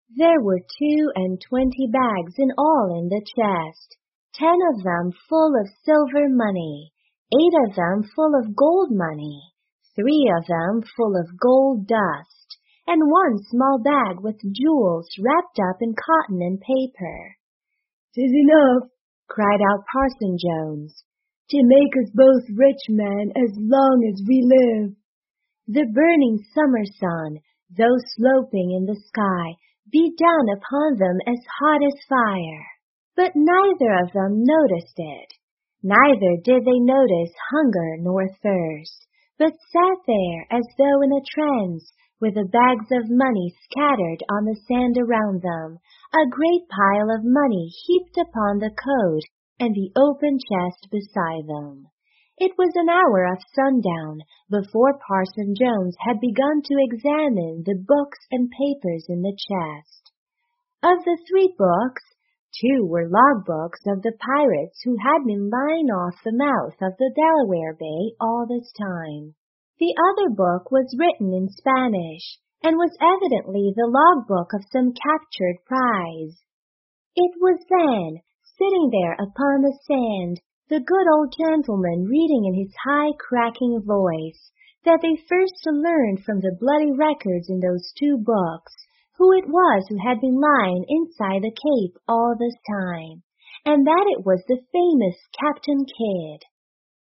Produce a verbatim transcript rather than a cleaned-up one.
There were two and twenty bags in all in the chest, ten of them full of silver money, eight of them full of gold money, three of them full of gold dust, and one small bag with jewels wrapped up in cotton and paper. "'Tis enough," cried out Parson Jones, "to make us both rich men as long as we live." The burning summer sun, though sloping in the sky, beat down upon them as hot as fire. But neither of them noticed it. Neither did they notice hunger nor thirst, but sat there as though in a trance, with the bags of money scattered on the sand around them, a great pile of money heaped upon the coat, and the open chest beside them. It was an hour of sundown before Parson Jones had begun to examine the books and papers in the chest. Of the three books, two were logbooks of the pirates who had been lying off the mouth of the Delaware Bay all this time. The other book was written in Spanish, and was evidently the logbook of some captured prize. It was then, sitting there upon the sand, the good old gentleman reading in his high, cracking voice, that they first learned from the bloody records in those two books who it was who had been lying inside the Cape all this time, and that it was the famous Captain Kidd.